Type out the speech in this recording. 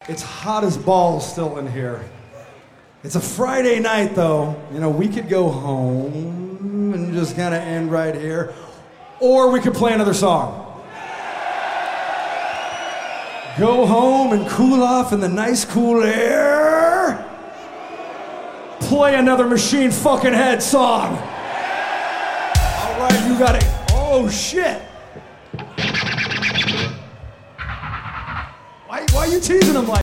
It's hot as balls still in here. It's a Friday night though. You know, we could go home and just kind of end right here. Or we could play another song. Go home and cool off in the nice cool air. Play another Machine Fucking Head song. All right, you got it. Oh shit. Why are you teasing him like